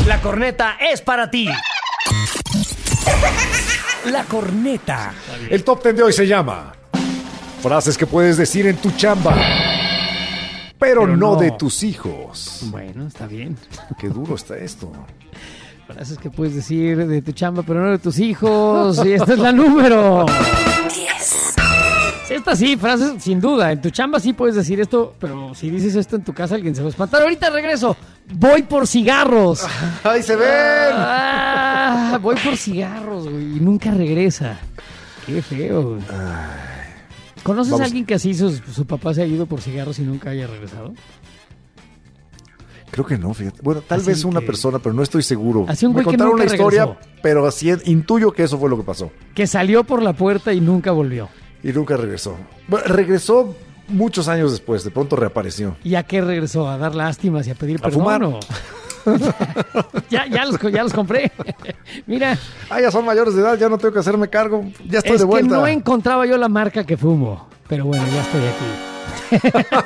La corneta es para ti. La corneta. El top 10 de hoy se llama frases que puedes decir en tu chamba, pero no de tus hijos. Bueno, está bien. Qué duro está esto. Frases que puedes decir de tu chamba, pero no de tus hijos. Y esta es la número 10. Esta sí, frases sin duda. En tu chamba sí puedes decir esto, pero si dices esto en tu casa alguien se va a espantar. Ahorita regreso. Voy por cigarros. ¡Ay, se ven! Voy por cigarros, güey. Y nunca regresa. Qué feo, güey. ¿Conoces a alguien que así su papá se ha ido por cigarros y nunca haya regresado? Creo que no, fíjate. Bueno, tal Así vez una que- persona, pero no estoy seguro. Así un Me güey que contaron nunca una historia, regresó. pero así intuyo que eso fue lo que pasó. Que salió por la puerta y nunca volvió. Y nunca regresó. Bueno, regresó muchos años después, de pronto reapareció. ¿Y a qué regresó? ¿A dar lástimas y a pedir A perdón? fumar. ¿O? ya los compré. Mira, Ah, ya son mayores de edad, ya no tengo que hacerme cargo. Ya estoy es de que vuelta. no encontraba yo la marca que fumo. Pero bueno, ya estoy aquí.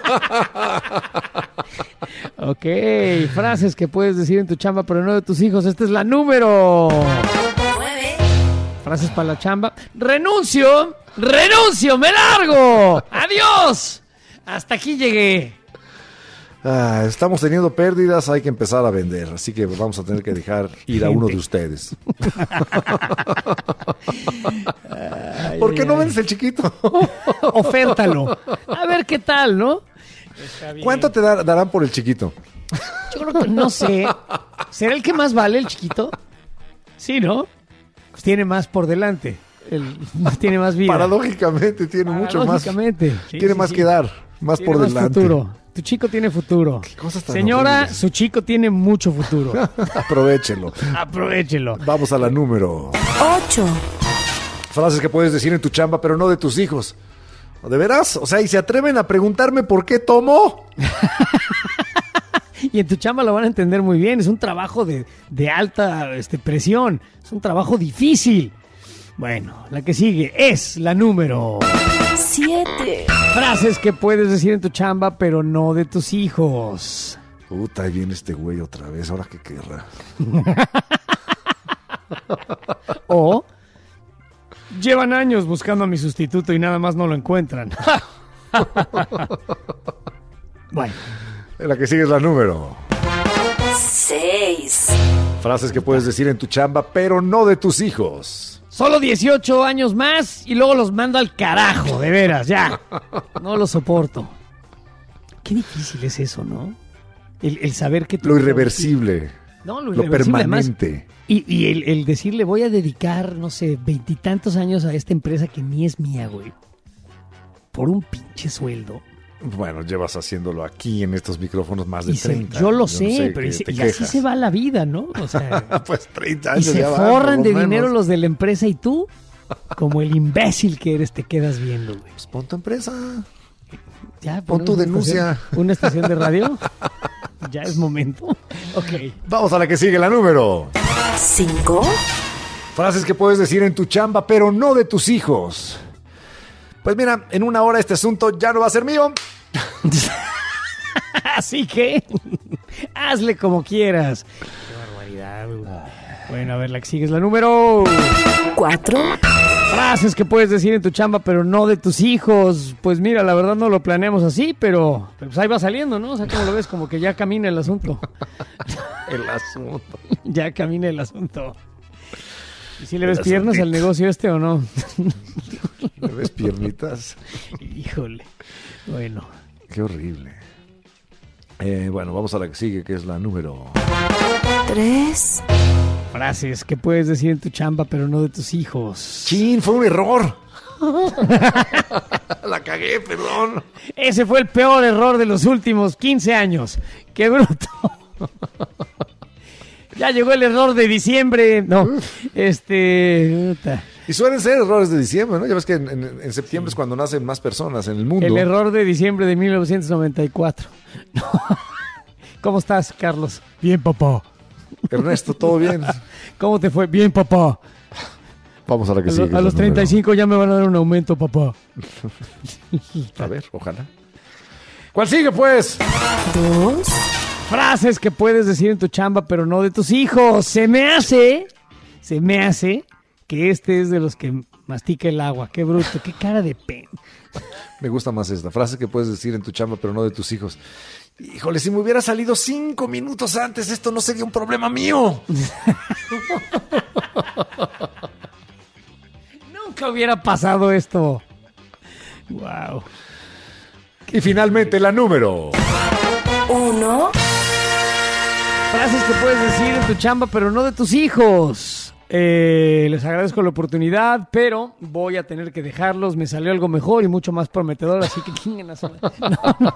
Ok, frases que puedes decir en tu chamba, pero no de tus hijos. Esta es la número 9. Frases para la chamba. ¡Renuncio! ¡Me largo! ¡Adiós! Hasta aquí llegué. Estamos teniendo pérdidas, hay que empezar a vender. Así que vamos a tener que dejar ir a uno de ustedes. ¿Por qué no vendes el chiquito? Ofértalo. A ver qué tal, ¿no? ¿Cuánto te darán por el chiquito? Yo creo que no sé. ¿Será el que más vale el chiquito? Sí, ¿no? Pues tiene más por delante. Tiene más vida. Paradójicamente tiene mucho más. Paradójicamente. Sí, Tiene sí, más sí. que dar, más Tiene por más delante. futuro. Tu chico tiene futuro. Qué cosas tan Señora, horribles. su chico tiene mucho futuro. Aprovechelo. Aprovechelo. Vamos a la número 8. frases que puedes decir en tu chamba, pero no de tus hijos. ¿De veras? O sea, ¿y se atreven a preguntarme por qué tomo? Y en tu chamba lo van a entender muy bien. Es un trabajo de alta presión. Es un trabajo difícil. Bueno, la que sigue es la número 7. frases que puedes decir en tu chamba, pero no de tus hijos. Puta, ahí viene este güey otra vez, ahora que querrá. O llevan años buscando a mi sustituto y nada más no lo encuentran. Bueno, La que sigue es la número 6. frases que puedes decir en tu chamba, pero no de tus hijos. solo 18 años más y luego los mando al carajo, de veras, ya. No lo soporto. Qué difícil es eso, ¿no? El saber que... Lo irreversible. No, Lo irreversible, además. permanente. Y el decirle, voy a dedicar, no sé, 20 y tantos años a esta empresa que ni es mía, güey. Por un pinche sueldo. Bueno, llevas haciéndolo aquí en estos micrófonos más de Y 30. yo lo no sé, pero que y te así quejas. se va la vida, ¿no? O sea, Pues 30 y años se ya van, forran por de lo menos. dinero los de la empresa y tú, como el imbécil que eres, te quedas viendo, güey. Pues pon tu empresa. Ya, Pon tu ponemos denuncia. Una estación de radio. Ya es momento. Ok. Vamos a la que sigue, la número 5. frases que puedes decir en tu chamba, pero no de tus hijos. Pues mira, en una hora este asunto ya no va a ser mío. Así que hazle como quieras. Qué barbaridad, güey. Bueno, a ver, la que sigue es la número 4. frases que puedes decir en tu chamba, pero no de tus hijos. Pues mira, la verdad no lo planeamos así, pero pues ahí va saliendo, ¿no? O sea, como lo ves, como que ya camina el asunto. El asunto. Ya camina el asunto. ¿Y si le ves piernas al negocio este o no? ¿Le ves piernitas? Híjole. Bueno. Qué horrible. Bueno, vamos a la que sigue, que es la número 3. Frases que puedes decir en tu chamba, pero no de tus hijos. ¡Chin! ¡Fue un error! La cagué, perdón. Ese fue el peor error de los últimos 15 años. ¡Qué bruto! Ya llegó el error de diciembre. No, puta. Y suelen ser errores de diciembre, ¿no? Ya ves que en septiembre es cuando nacen más personas en el mundo. El error de diciembre de 1994. ¿Cómo estás, Carlos? Bien, papá. Ernesto, ¿todo bien? ¿Cómo te fue? Bien, papá. Vamos a la que sigue. A los 35 ya me van a dar un aumento, papá. A ver, ojalá. ¿Cuál sigue, pues? 2. Frases que puedes decir en tu chamba, pero no de tus hijos. Se me hace que este es de los que mastica el agua. Qué bruto, qué cara de pena. Me gusta más esta. Frase que puedes decir en tu chamba, pero no de tus hijos. Híjole, si me hubiera salido 5 minutos antes, esto no sería un problema mío. Nunca hubiera pasado esto. Wow. Y finalmente la número 1, Frases que puedes decir en tu chamba, pero no de tus hijos. Les agradezco la oportunidad, pero voy a tener que dejarlos. Me salió algo mejor y mucho más prometedor, así que chinguen a su madre. No.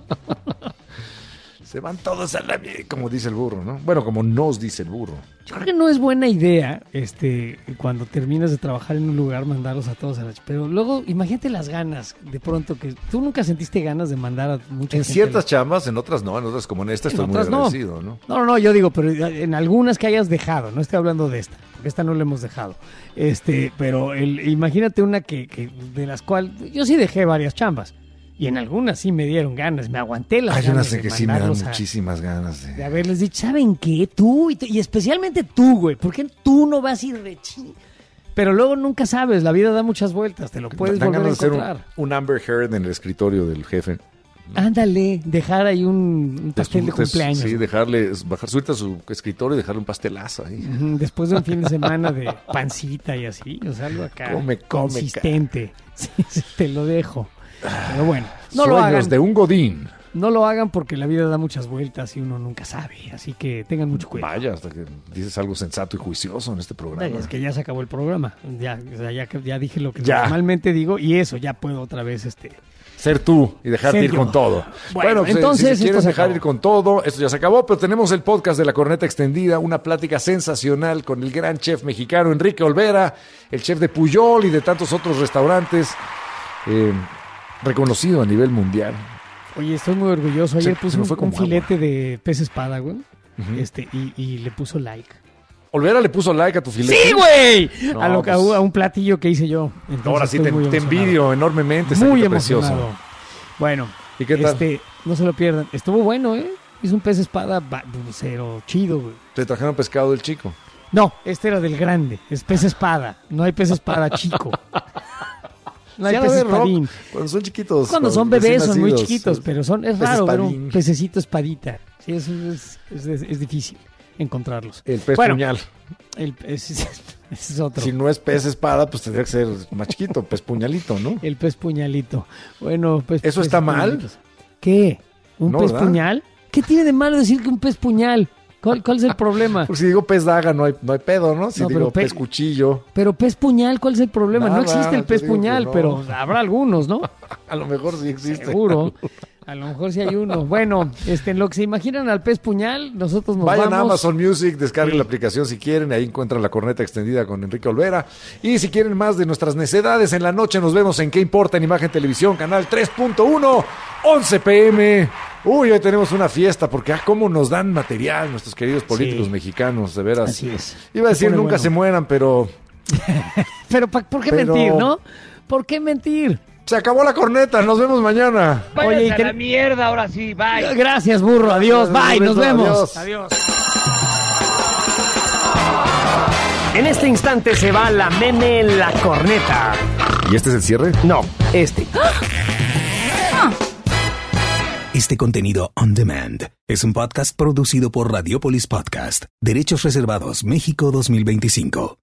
Se van todos a la mierda, como dice el burro, ¿no? Bueno, como nos dice el burro. Yo creo que no es buena idea, cuando terminas de trabajar en un lugar, mandarlos a todos a la... Pero luego, imagínate las ganas, de pronto, que tú nunca sentiste ganas de mandar a mucha En gente. ciertas chambas, en otras no, en otras como en esta estoy muy otras no. agradecido, ¿no? No, yo digo, pero en algunas que hayas dejado, no estoy hablando de esta, porque esta no la hemos dejado. Pero imagínate una que de las cuales yo sí dejé varias chambas. Y en algunas sí me dieron ganas, me aguanté las Hay ganas unas que sí me dan muchísimas ganas de haberles dicho, ¿saben qué? Tú, y especialmente tú, güey, ¿por qué tú no vas a ir de ching? Pero luego nunca sabes, la vida da muchas vueltas, te lo puedes Dan volver a ganas de encontrar. hacer un Amber Heard en el escritorio del jefe. Ándale, dejar ahí un pastel de cumpleaños. Sí, subirte a su escritorio y dejarle un pastelazo ahí. Después de un fin de semana de pancita y así, o sea, algo acá consistente. Sí, te lo dejo. Pero bueno, no lo hagan. De un godín. No lo hagan porque la vida da muchas vueltas y uno nunca sabe. Así que tengan mucho cuidado. Vaya, hasta que dices algo sensato y juicioso en este programa. Es que ya se acabó el programa. Ya dije lo que normalmente digo y eso, ya puedo otra vez ser tú y dejarte ir con todo. Bueno, pues, entonces si quieres dejar ir con todo, esto ya se acabó, pero tenemos el podcast de La Corneta Extendida, una plática sensacional con el gran chef mexicano Enrique Olvera, el chef de Puyol y de tantos otros restaurantes, reconocido a nivel mundial. Oye, estoy muy orgulloso. Ayer puse un filete de pez espada, güey, y le puso like. Olvera le puso like a tu filete. ¡Sí, güey! No, a un platillo que hice yo. Entonces, ahora sí te envidio enormemente. Muy emocionado. Precioso. Bueno, ¿y qué tal? No se lo pierdan. Estuvo bueno, ¿eh? Es un pez espada cero chido, güey. ¿Te trajeron pescado del chico? No, este era del grande. Es pez espada. No hay pez espada chico. No hay pez espadín. Cuando son chiquitos. Cuando son bebés son muy chiquitos, pero es raro ver un pececito espadita. Sí, es difícil encontrarlos. El pez puñal. Ese es otro. Si no es pez espada, pues tendría que ser más chiquito, pez puñalito, ¿no? El pez puñalito. Bueno, ¿eso está mal? ¿Qué? ¿Un pez puñal? ¿Qué tiene de malo decir que un pez puñal? ¿Cuál es el problema? Porque si digo pez daga no hay pedo, ¿no? Si digo pez cuchillo. Pero pez puñal, ¿cuál es el problema? No existe el pez puñal, pero habrá algunos, ¿no? A lo mejor sí existe. Seguro. A lo mejor sí hay uno. Bueno, en lo que se imaginan al pez puñal, nosotros nos Vayan vamos. a Amazon Music, descarguen la aplicación si quieren, ahí encuentran La Corneta Extendida con Enrique Olvera. Y si quieren más de nuestras necedades en la noche, nos vemos en ¿Qué importa? En Imagen Televisión, canal 3.1, 11 p.m. Uy, hoy tenemos una fiesta, porque cómo nos dan material nuestros queridos políticos mexicanos, de veras. Así es. Iba a decir nunca se mueran, pero... pero ¿por qué mentir, no? ¿Por qué mentir? Se acabó la corneta, nos vemos mañana. Oye, a la mierda, ahora sí, bye. Gracias, burro, adiós, bye, nos vemos. Adiós. En este instante se va la meme La Corneta. ¿Y este es el cierre? No, Este contenido on demand es un podcast producido por Radiopolis Podcast, Derechos Reservados México 2025.